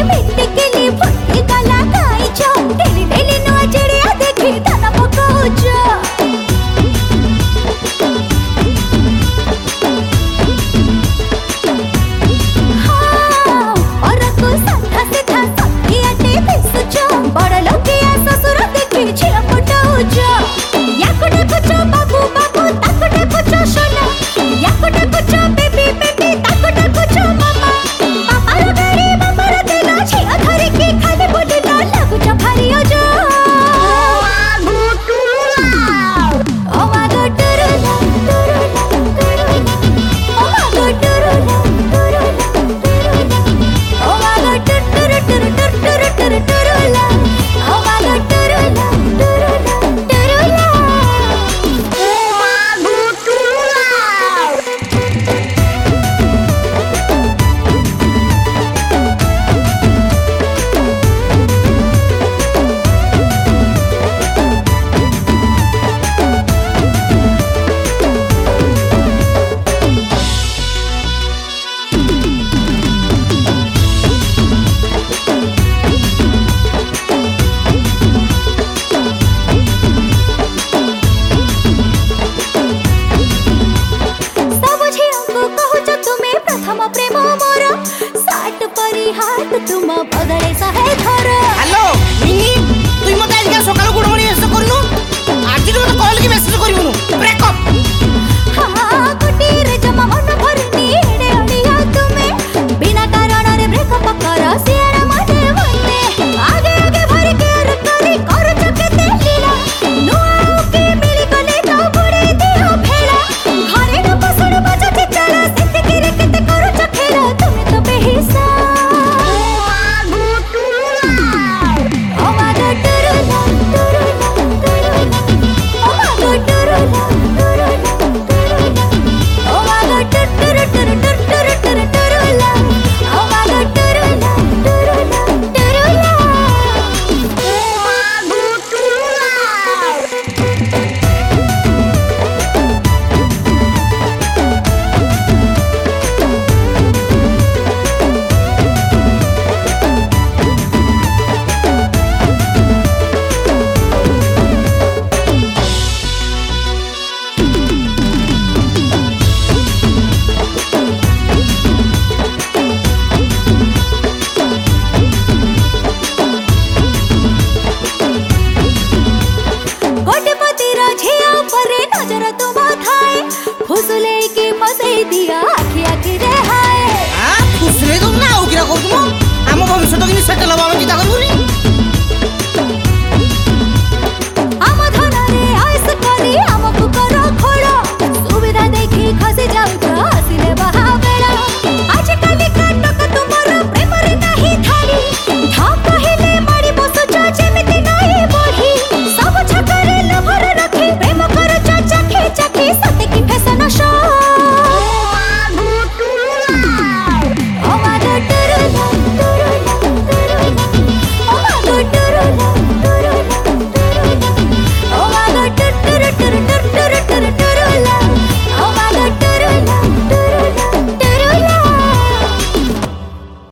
मिटिकली फुटी गला खाइछ daily daily नुआ चिड़िया देखी धन पकाउछ हाँ और को संधा सीधा सखियाटे फिसुछ बड़ लोकिया ससुर देखी छिल फटाउछ याकुटे पुछ बाबू बाबू ताकुटे पुछ सोना याकुटे पुछ बेबी बेबी ताकुटे पुछ मामा पापार गाड़ी बाबार देला छिया धरि के खाली बोलिला लागुछ भारी अज ओ मा गो टुरुला टुरुला टुरुला ओ मा गो टुरुला टुरुला टुरुला ओ मा गो टुरु टुरु टुरु टुरु टुरुला ओ मा गो टुरुला टुरुला टुरुला सब झियांको कहुछ तुमे प्रथम प्रेम मोर साट परी हाथ तुम बदले सहे घर हेलो मिनी तुई मते आज का सकाळ गुड मॉर्निंग मेसेज करनु आज तू मते कॉल की मेसेज करिवनु ब्रेकअप हाँ कुटीर जमा मन भरनी एड़े अड़िया तुमे बिना कारण रे ब्रेकअप कर सियार मने मने आगे आगे भर केयर करी कर चकेते लीला नुआ के मिली गले तो बुड़े दियो भेड़ा घरे न पसड़ बजा चिचड़ा सिद्ध के रे केते करू चखेरा तुमे तो बेहिसा ओ मा गो टुरुला टुरुला टुरुला ओ मा गो टुरुला टुरुला टुरुला ओ मा गो टुरु टुरु टुरु टुरु टुरुला ओ मा गो टुरुला टुरुला टुरुला कोटिपति झिया परे नजर तुम थाए फुसुले की मसे दिया आखि आखि रे हाय हां खुसरे तुम ना हो किरा को तुम हम भविष्य तो कि सेटल हवा